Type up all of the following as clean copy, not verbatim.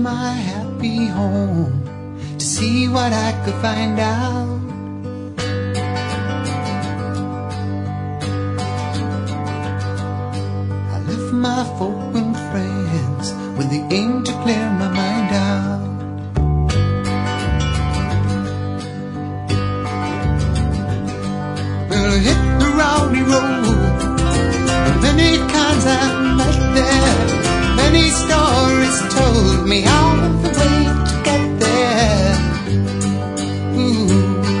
my happy home to see what I could find out. I left my folk and friends with the aim to clear my mind out. Well, I hit the rowdy road, many kinds I've met there, many stories told me how the way to get there. Ooh.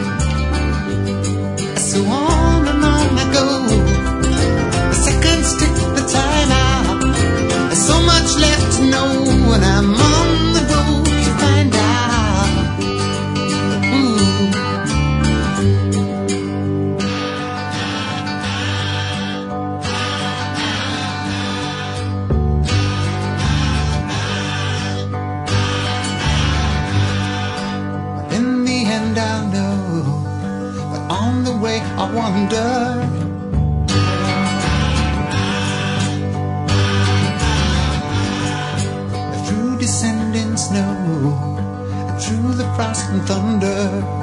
So on and on I go, the seconds tick the time out. There's so much left to know when I'm on the road to find out. Ooh. I'll know, but on the way I wonder. Through descending snow and through the frost and thunder,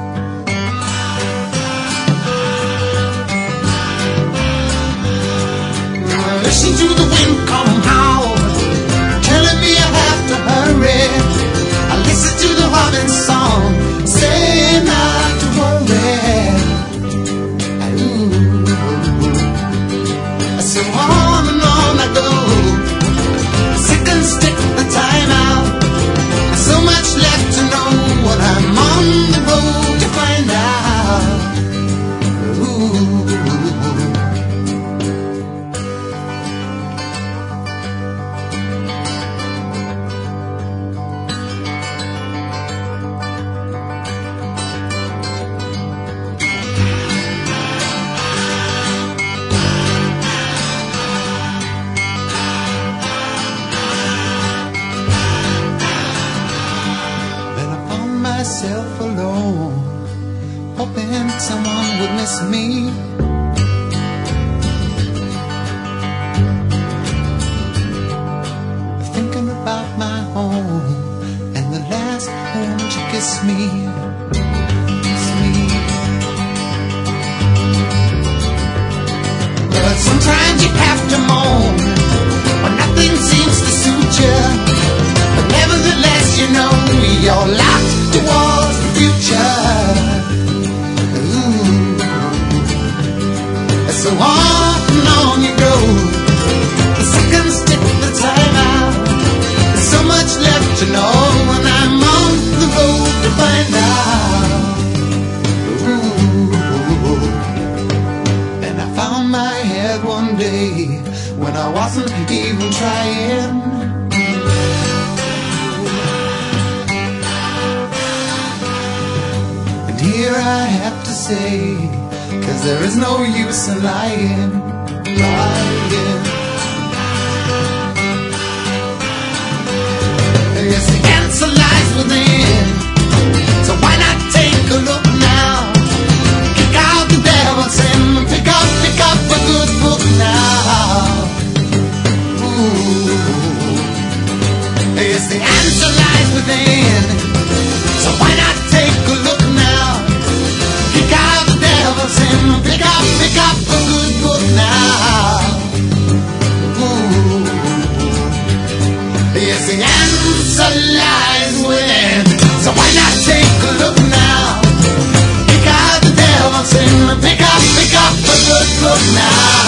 listen to the wind come howl, telling me I have to hurry. I listen to the robin song, saying not to worry. Ooh. So on and on I go, seconds tick the time out. There's so much left to know when I'm on the road to find out. Ooh. Myself alone, hoping someone would miss me. Thinking about my home and the last home to kiss me. Kiss me. But sometimes you have to moan when nothing seems to suit you. But nevertheless, you know you're locked towards the future. Ooh. So on and on you go, the seconds tick the time out. There's so much left to know when I'm on the road to find out. Ooh. And I found my head one day when I wasn't even trying. Here I have to say, 'cause there is no use in lying, lying. Yes, the answer lies within, so why not take a look now? Kick out the devil's sin, pick up a good book now. Ooh. Yes, the answer lies within, so why not take a look now? Kick out the devil's sin, pick up a good book now. Ooh. Yes, the answer lies within, so why not take a look now? Kick out the devil's sin, pick up a good book now.